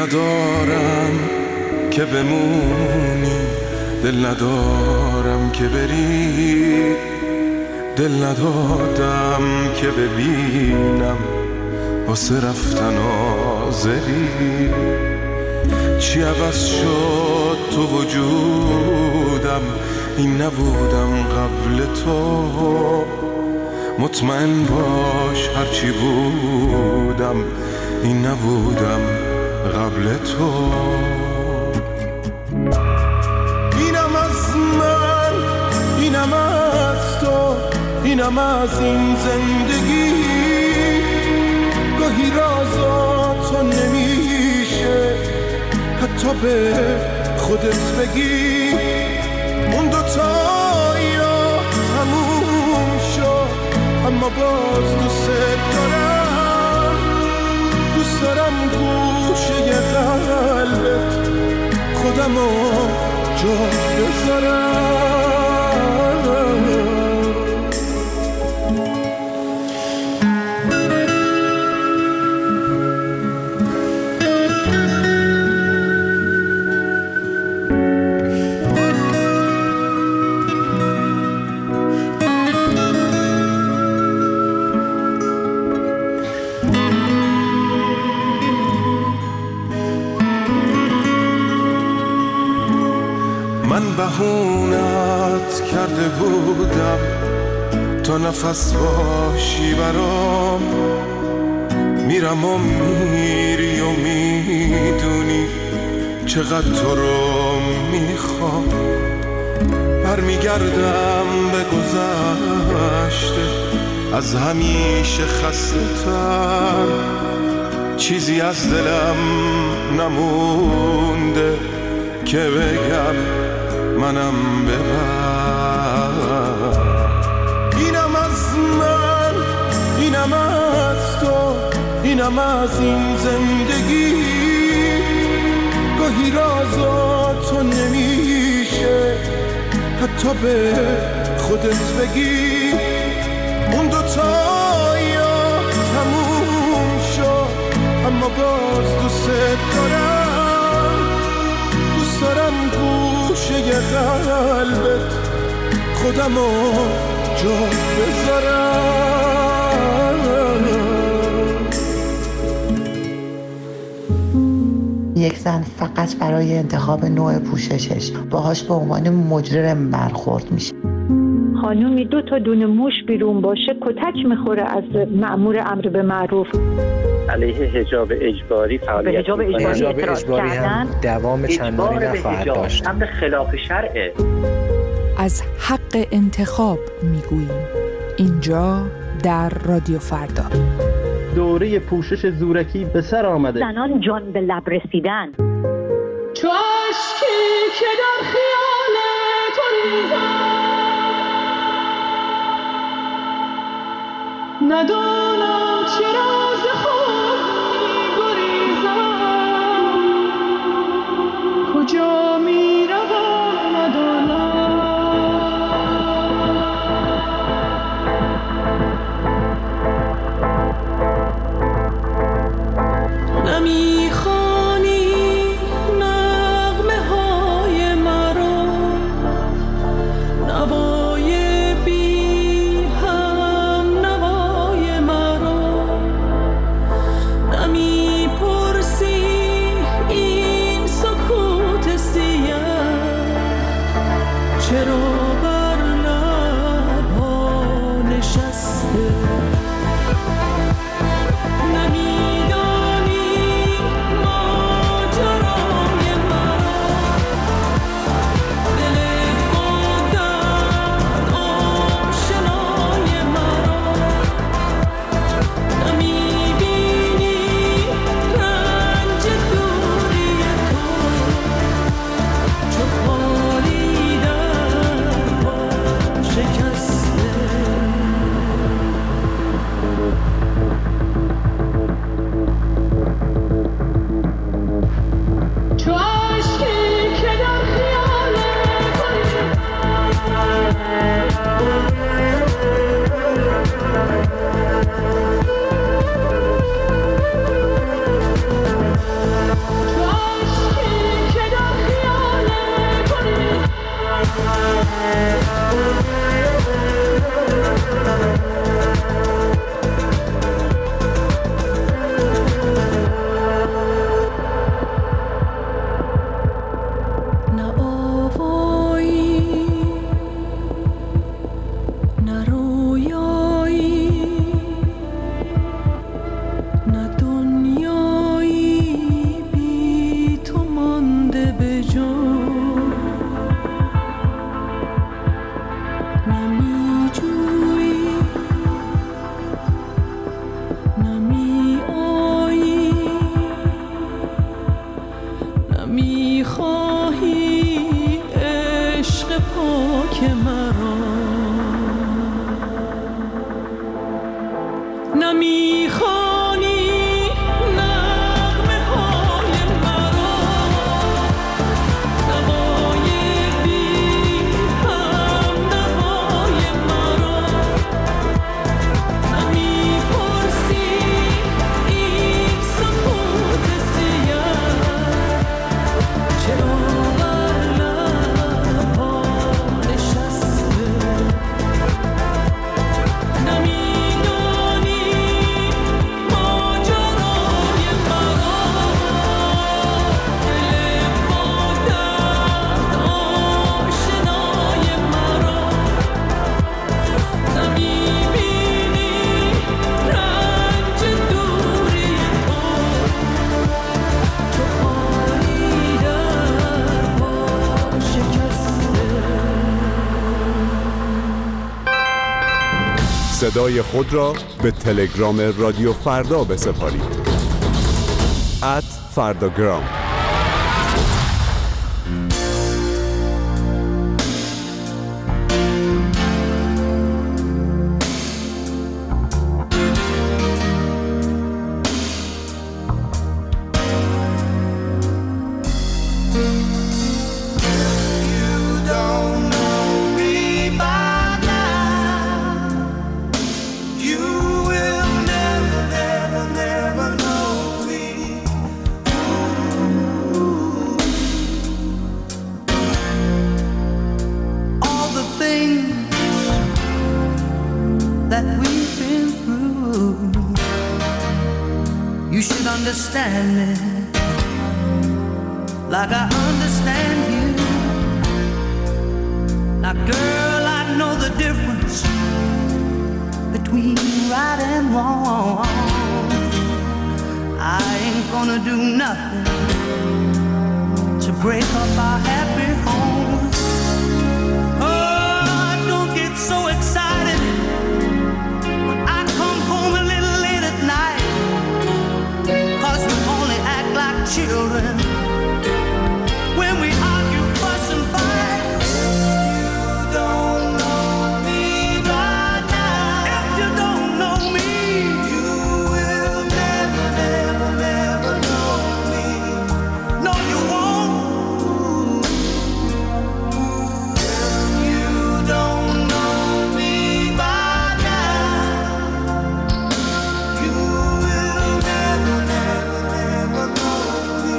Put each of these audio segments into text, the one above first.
ندارم که بمونی، دل ندارم که بری، دل ندادم که ببینم واسه رفتن آذری. چی عوض شد تو وجودم، این نبودم قبل تو. مطمئن باش هرچی بودم، این نبودم قبل تو. اینم از من، اینم از تو، اینم از این زندگی. گاهی رازاتو نمیشه حتی به خودت بگی. اون دوتایا تموم شد اما باز دوست دارم. دوست دارم گوشه قلبت خودمو جا بذارم. من بهونت کرده بودم تا نفس باشی برام. میرم و میری و میدونی چقدر تو رو میخوام. برمیگردم به گذشته از همیشه خسته تر. چیزی از دلم نمونده که بگم منم ببر. اینم از من، اینم از تو، اینم از این زندگی. گاهی رازاتو نمیشه حتی به خودت بگی. اون دوتایا تموم شد اما باز دوست دارم. دوست دارم گوشه قلبت خودمو جا بذارم. یک زن فقط برای انتخاب نوع پوششش باهاش به عنوان مجرم برخورد میشه. خانومی 2 تا دونه موش بیرون باشه کتک میخوره از مأمور امر به معروف. علیه حجاب اجباری فعالیت حجاب اجباری هم دوام چندانی نخواهد داشت. امر خلاف شرعه. از حق انتخاب میگوییم اینجا در رادیو فردا. دوره پوشش زورکی به سر آمده. زنان جان به لب رسیدن. چو اشکی که در خیال تو ریزم، ندانم چرا ز خود می‌گریزم. کجا می‌روم ندانم. نمی‌خوانی نغمه‌های مرا، نوای بی هم نوای مرا. صدای خود را به تلگرام رادیو فردا بسپارید. @فرداگرام. Understand me like I understand you. Now girl, I know the difference between right and wrong. I ain't gonna do nothing to break up our happy home. Oh, don't get so excited when I come home a little late at night, 'cause we only act like children when we argue, fuss and fight. You don't know me by now. If you don't know me, you will never, never, never know me. No, you won't. If you don't know me by now, you will never, never, never know me.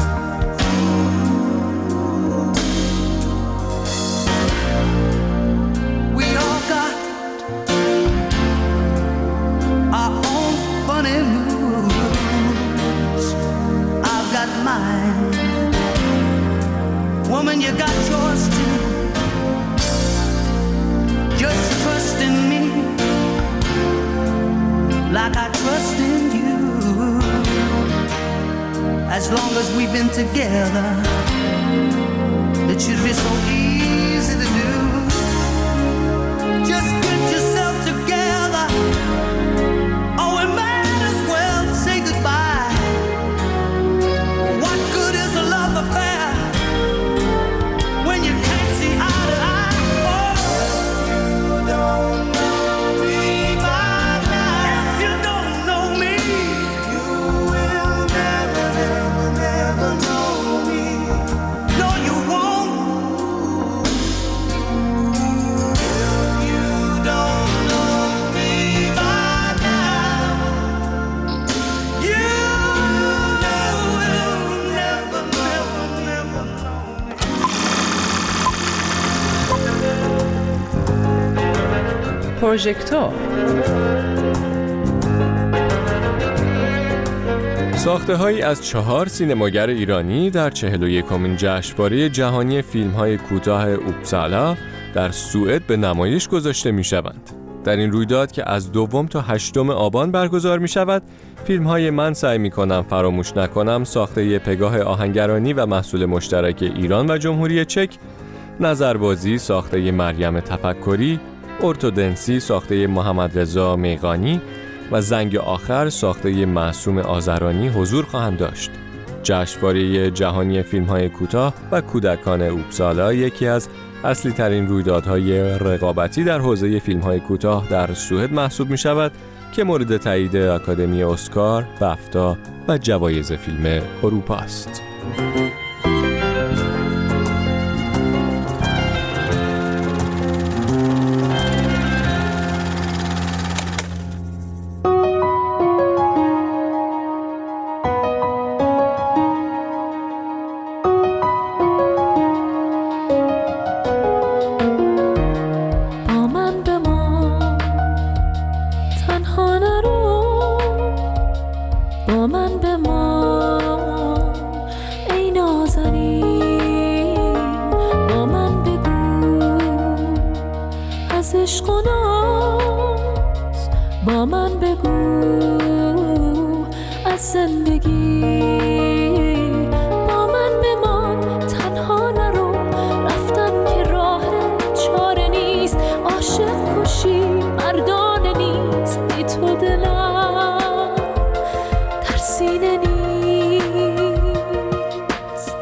We all got our own funny moods. I've got mine. Woman, you got yours too. Just trust in me like I trust in you. As long as we've been together, it should be so easy to do. Just get yourself together, or we might as well say goodbye. What good is a love affair when you can't see eye to eye? Oh, you don't know me by now. If you don't know me, you will never, never, never know me. No, you won't. If you don't know me by now, you will never, never, never know me. پروژکتور ساخته‌هایی از 4 سینماگر ایرانی در 41مین جشنواره جهانی فیلم‌های کوتاه اوپسالا در سوئد به نمایش گذاشته می شوند. در این رویداد که از 2 تا 8 آبان برگزار می شود، فیلم های من سعی می کنم فراموش نکنم ساخته پگاه آهنگرانی و محصول مشترک ایران و جمهوری چک، نظربازی ساخته مریم تفکری، ارتودنسی ساخته محمد رضا میغانی و زنگ آخر ساخته معصوم آذرانی حضور خواهند داشت. جشنواره جهانی فیلم‌های کوتاه و کودکان اوبسالا یکی از اصلی ترین رویدادهای رقابتی در حوزه فیلم‌های کوتاه در سوئد محسوب می‌شود که مورد تایید آکادمی اسکار، بفتا و جوایز فیلم اروپا است. با من بگو از زندگی، با من بمان تنها نرو، رفتن که راه چاره نیست، عاشق کشی مردانه نیست، بی تو دلم در سینه نیست.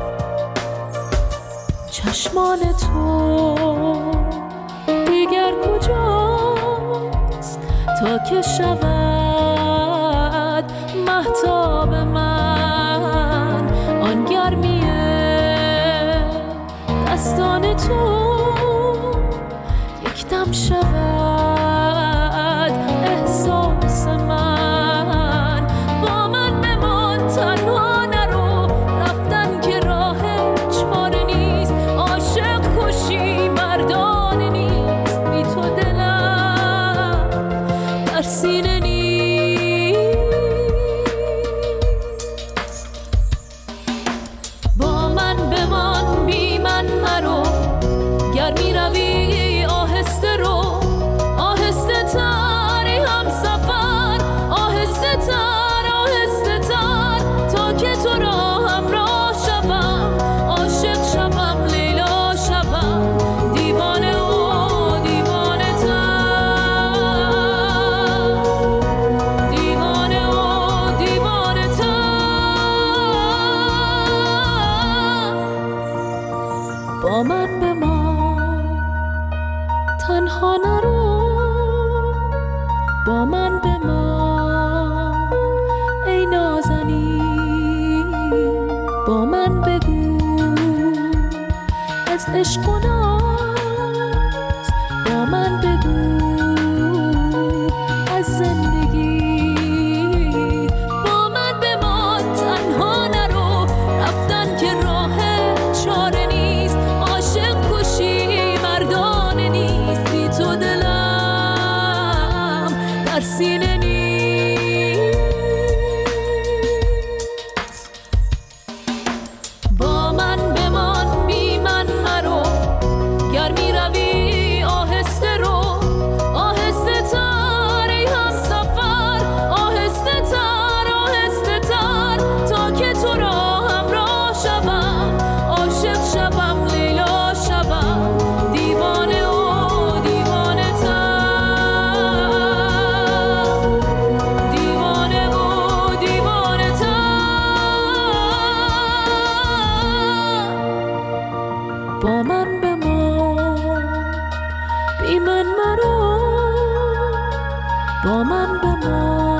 چشمان تو دیگر کجاست تا که شود مهتاب من، آن گرمیه دستان تو یک دم شود احساس من. با من بمان تنها نرو، رفتن که راه چاره نیست، عاشق کشی مردانه نیست، بی تو دلم در سینه نیست. با من بمان بی من مرو، گر می روی آهسته رو، آهسته تری هم سفر، آهسته تر تا که تو را همراه شوم، عاشق شوم لیلا شوم، دیوانه و دیوانه تر، دیوانه و دیوانه تر. با من بمان تنها نرو، با من بمان ای نازنین، با من بگو از عشق و ناز، با من بگو از زندگی، با من بمان تنها نرو، رفتن که راه چاره نیست، عاشق کشی مردانه نیست، بی تو دلم در سینه نیست. با من بمان بی من مرو، گر می روی آهسته رو، آهسته تر ای هم سفر، آهسته تر تا که تو را همراه شوم، عاشق شوم لیلا شوم، دیوانه و دیوانه تر، دیوانه و دیوانه تر. با من بمان بی من مرو، با من بمان